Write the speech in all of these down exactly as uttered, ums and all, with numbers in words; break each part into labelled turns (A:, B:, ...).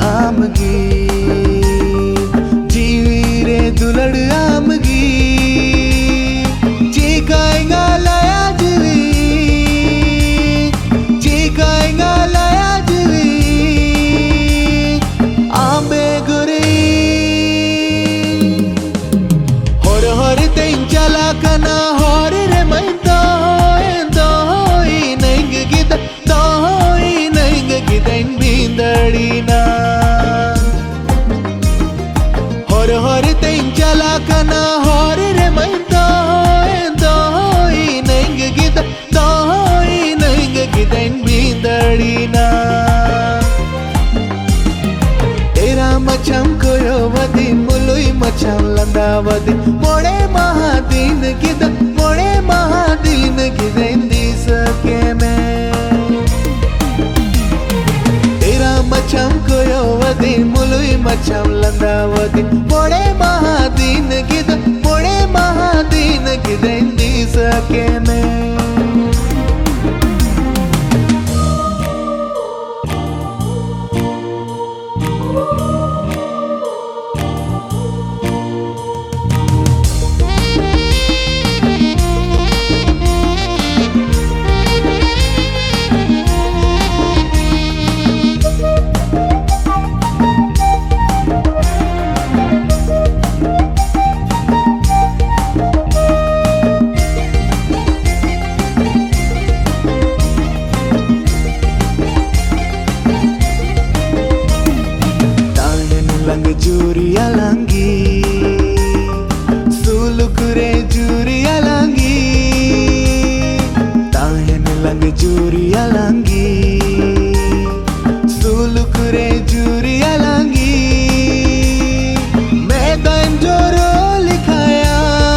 A: आमगी जीवी रे दुलड़ आमगी चीकाएगा लाया जीवी चीकाएगा लाया जीवी आंबे गुरी हर हर तें चला कना हर रे मैं तो तो ही नहीं गिद तो ही नहीं गिदें बिंदड़ी ना हर हर तें चला कना हर रे मैं तो तो ही नहीं गिद तो ही नहीं गिदें बिंदड़ी ना तेरा मचम कोयो वदी मुलुई मचम लंदावदी मोड़े महादीन गिद मोड़े महादीन गिदें दिस के मैं तेरा मचम कोयो वदी मुलुई मचम लंदावदी मोड़े महादीन गिद मोड़े महादीन गिदें दिस के मैं Juriya langi sulukure juriya langi tahen lang juriya langi sulukure juriya langi मैदान जोरो लिखाया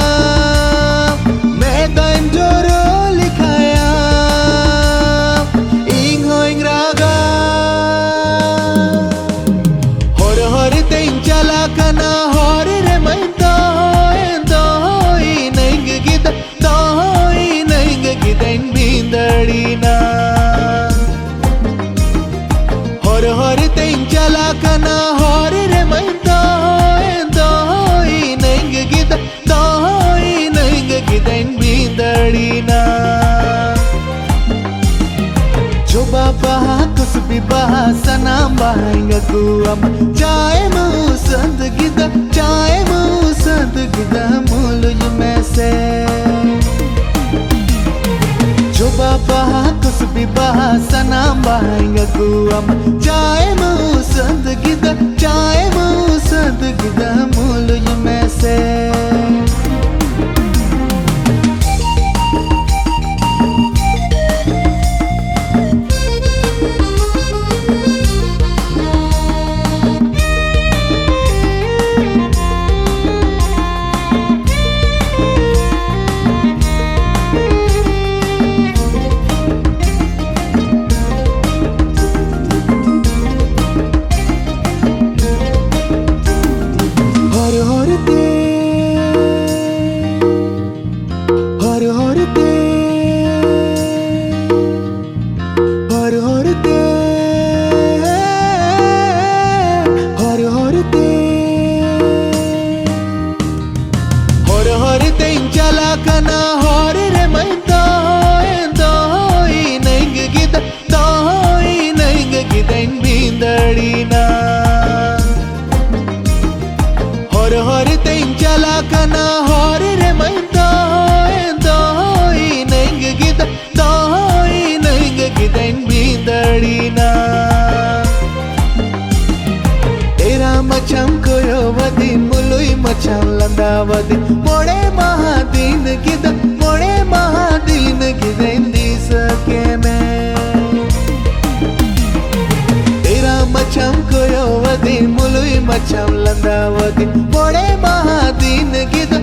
A: मैदान जोरो लिखाया इंग होइंग रागा हर हर तें चला कना हर रे मैं तो तो ही नहीं गिद तो ही नहीं गिदें बिंदड़ी ना हर हर तें चला कना हर रे मैं तो तो ही नहीं गिद तो ही नहीं गिदें बिंदड़ी ना coba bahakus bi bahasa nambah guam चाहे मुसंद गिदा चाहे मुसंद गिदा मुलुज में से coba bahakus bi bahasa nambah guam चाहे मुसंद गिदा चाहे मुसंद गिदा मुलुज में से कना हर रे मैं तो तो ही नहीं गिद तो ही नहीं गिदें बिंदड़ी ना हर हर तें चला कना हर रे मैं तो तो ही नहीं गिद तो ही नहीं गिदें बिंदड़ी ना तेरा मचम कोयो वदी मुलुई मचम लंदावदी मोड़े महादीन गिद मोड़े महादीन गिदें दिस के मैं तेरा मचम कोयो वदी मुलुई मचम लंदावदी मोड़े महादीन गिद